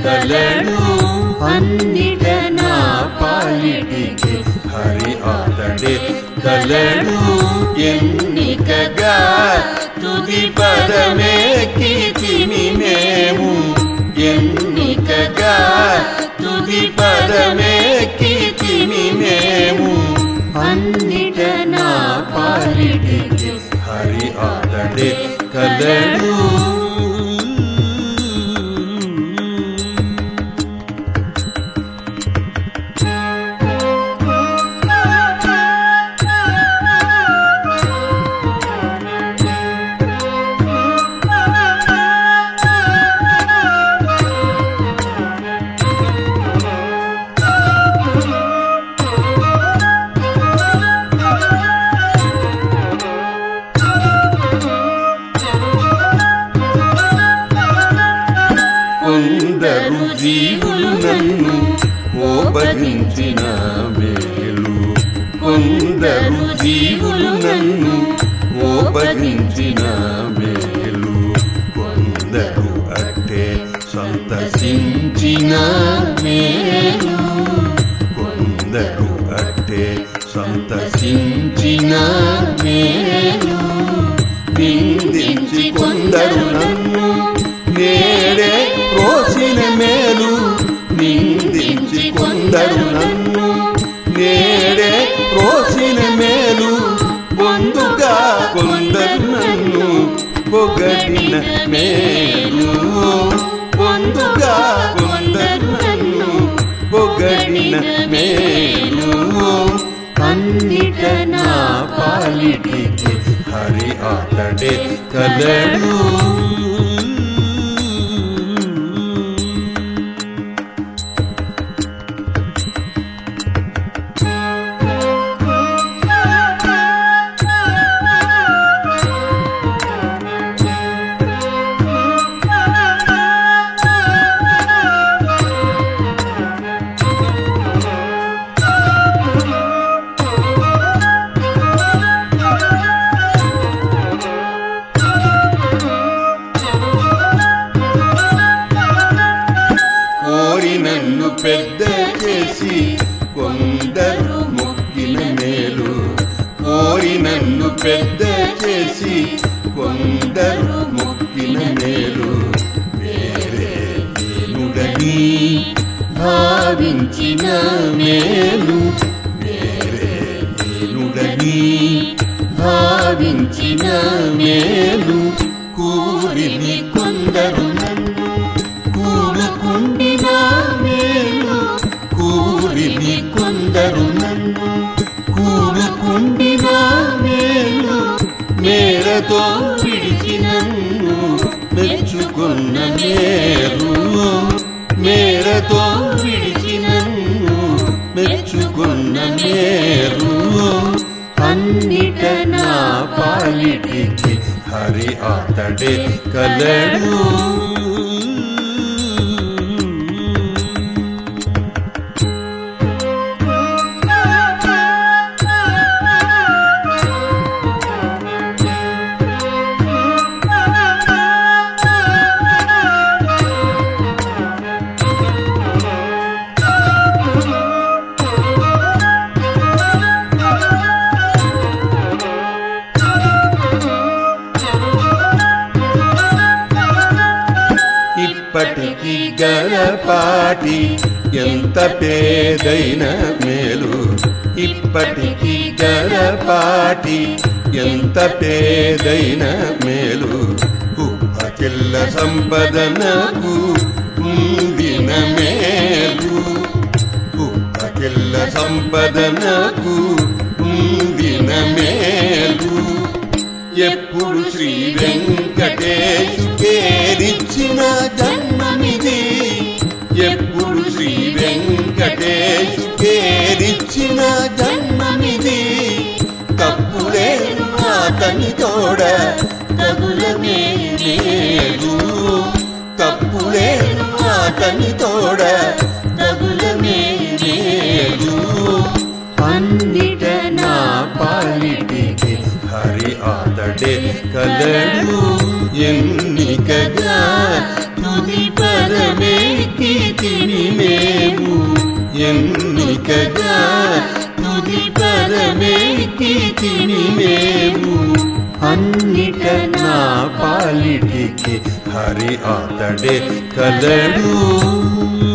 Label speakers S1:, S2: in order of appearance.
S1: కలడు అన్నిట నా పాలిటికి హరి అతడే కలడు ఎన్నికగా తుది పదమెక్కితిమి మేము ఎన్నికగా తుది పదమెక్కితిమి మేము అన్నిట నా పాలిటికి హరి అతడే కలడు కొందరు జీవులు నన్ను ఓబగించిన మేలు కొందరు జీవులు నన్ను ఓబగించిన మేలు కొందరు అట్టే సంతసించిన మేలు కొందరు అట్టే సంతసించిన మేలు నిందించి కొందరు నన్ను నేడే ప్రోసిన మేలు నిందించి కొందరు నన్ను నేడే ప్రోసిన మేలు పొందుగా కొందరు నన్ను పొగడిన మేలు పొందుగా కొందరు నన్ను పొగడిన మేలు అన్నిట నా పాలిటికి హరి అతడే కలడు నన్ను పెద్ద చేసి కొందరు మొక్కిన మేలు కోరి నన్ను పెద్ద చేసి కొందరు మొక్కిన మేలు వేరే ఏనుడని భావించిన మేలు వేరే ఏనుడని భావించిన మేలు కూరిని కొందరు నన్ను కూడుకుండిన మేలు కూరిని కొందరు నన్ను కూడుకుండిన మేలు మేరతో విడిచి నన్ను మెచ్చుకున్న మేలు మేరతో విడిచి నన్ను మెచ్చుకున్న మేలు అన్నిట నా పాలిటికి హరి అతడే కలడు ఇప్పటికి గలపాటి ఎంత పేదైన మేలు ఇప్పటికి గలపాటి ఎంత పేదైన మేలు కుప్పకిల్ల సంపదనకు ఉండిన మేలు కుప్పకిల్ల సంపదనకు ఉండిన మేలు ఎప్పుడు శ్రీ వెంకటేశుకేరిచ్చిన జన్మమిది ఎప్పుడు శ్రీ వెంకటేశుకేరిచ్చిన జన్మమిది తప్పులేను అతని తోడ తగుల మేలు తప్పులేను అతని తోడ తగుల మేలు అన్నిట నా పాలిటికి హరి అతడే కలడు ఎన్నికగా తుది పదమెక్కి తిని మేము ఎన్నికగా తుది పదమెక్కి తిని మేము అన్నిట నా పాలిటికి హరి అతడే కలడు